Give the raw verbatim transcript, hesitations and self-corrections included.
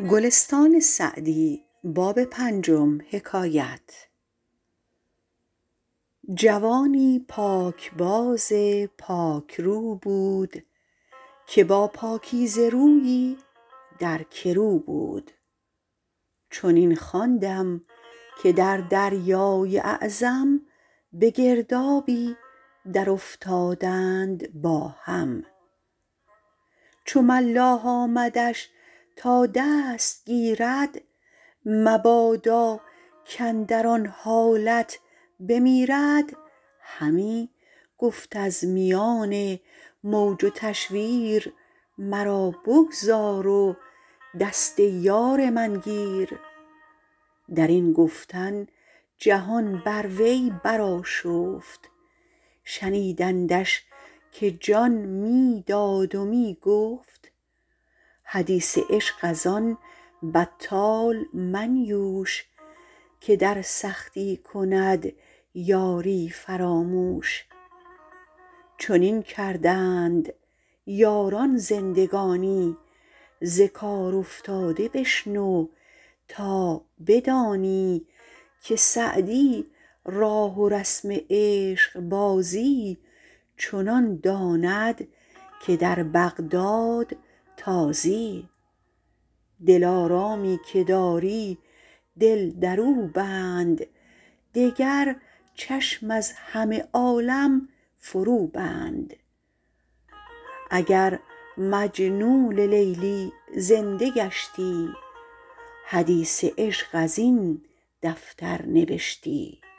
جوانی پاکباز پاک رو بود که با پاکیزه رویی در کرو بود. چنین خواندم که در دریای اعظم به گردابی در افتادند با هم. چو ملاح آمدش تا دست گیرد، مبادا کاندر آن حالت بمیرد. همی گفت از میان موج و تشویر، مرا بگذار و دست یار من گیر. در این گفتن جهان بر وی برآشفت، شنیدندش که جان می داد و می گفت. حدیث عشق از آن بطال منیوش، که در سختی کند یاری فراموش. چنین کردند یاران زندگانی، ز کار افتاده بشنو تا بدانی. که سعدی راه و رسم عشق بازی، چنان داند که در بغداد تازی. دلارامی که داری دل در او بند، دگر چشم از همه عالم فرو بند. اگر مجنون لیلی زنده گشتی، حدیث عشق از این دفتر نبشتی.